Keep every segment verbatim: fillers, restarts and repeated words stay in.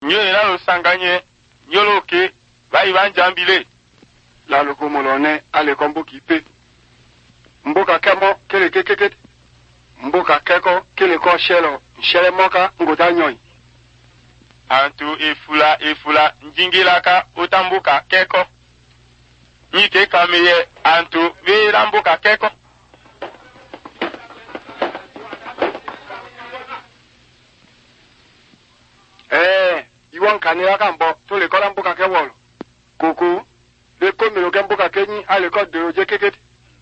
nyo ila lo sanganye nyolo ke vai banjambile la lo komolone ale kombo kipe mboka kemo kele kekeke mboka keko kele ko shelo shele moka ngota nyoi antu efula efula njingilaka utambuka keko nyike kamiye antu virambuka keko eh iwon kanira kambo to le kola mboka kewolo koko le komelo ke mboka kenyi ale ko de oje kekeke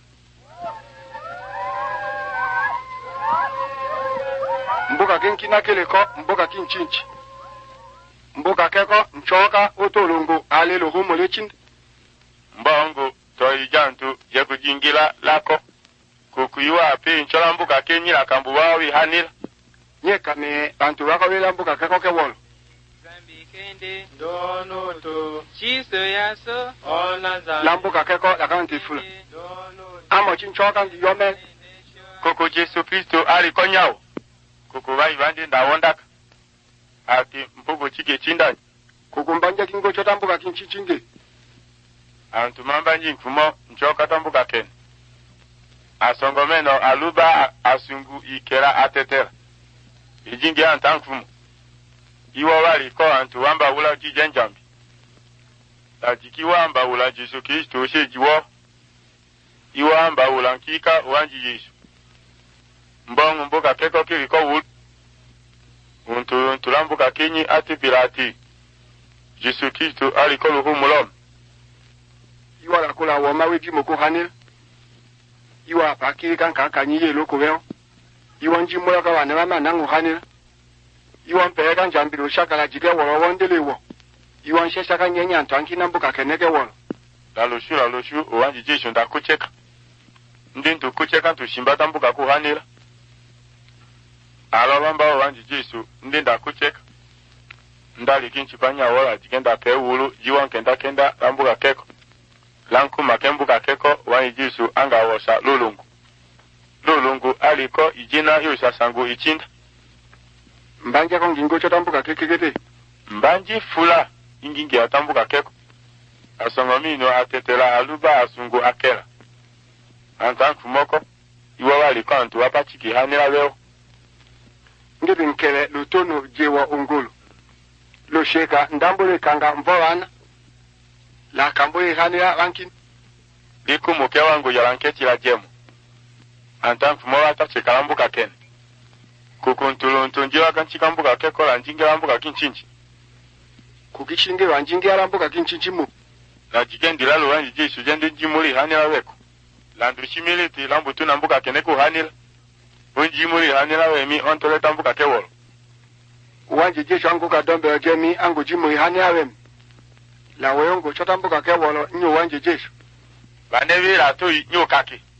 mboka kenki na kele ko mboka kinchinchi mboka keko nchoka otolongo ale lo homo lechin mbongo to ijantu je kujingila lako kukuiwa pe nchola mboka kenyi la kambu wawi hanila nyeka me bantu wako wela mboka keko kewolo zambi kende dono to chiso yaso ona zambi la mboka keko la kanti fula amo chinchoka yome koko Jesu Kristo ali konyao koko vai vandi ndawondaka ati mpogo chike chindani kukumbanja kingo chotambuka kinchichinge antu mambanji nkumo nchoka tambuka ken asongomeno aluba asungu ikera atetera ijingi antankumo iwo wali ko antu wamba wula jijenjambi tajiki wamba wula Jesu Kristo shejiwo iwo wamba wula nkika wanji Yesu mbongo mboka keko kiriko wul untu untu lambuka kenyi ati pirati Jesu Kristo aliko luhu mulom iwa la kula woma weji moko hanil iwa pakiri kan kan kanyi ye loko weo iwa nji moya ka wane mama nangu hanil iwa mpere kan jambiro shakala jike wolo wondele wo iwa nshesha kan nyenya ntanki na mboka keneke wolo la loshu la loshu owanji Jesu nda kucheka ndintu kucheka ntu shimbata mbuka ku hanil alolomba owanji Jesu ndinda kucheka ndali kinchi panya wala jikenda pe wulu jiwan kenda kenda lambuka keko lanku makembuka keko wani Jesu anga wosa lulungu lulungu aliko ijina yusa sangu ichinda mbanja ko ngingo chotambuka kekekete mbanji fula ingingi atambuka keko asongomino atetela aluba asungu akela antanku moko iwa wali kantu wapachiki hanila leo ngebe nkele lutono jewa ongolo lo sheka ndambole kanga mvowana la kambole hanira rankin liku muke wangu yalanketi la jemu antanku mwa ta chekalambuka ken kukuntulu ntunjiwa kanchika mbuka keko la njinge lambuka kinchinchi kukishinge wa njinge lambuka kinchinchi mu la jikendi lalo wanji Jesu jende jimuli hanira weko la ndushimiliti lambutu na mbuka keneku hanira unjimuli hanira wemi ontole tambuka kewolo wanji Jesu angu kadombe gemi angu jimuli hanira wemi la weyongo chotambuka kewolo nyo wanji Jesu banevira tu nyo kake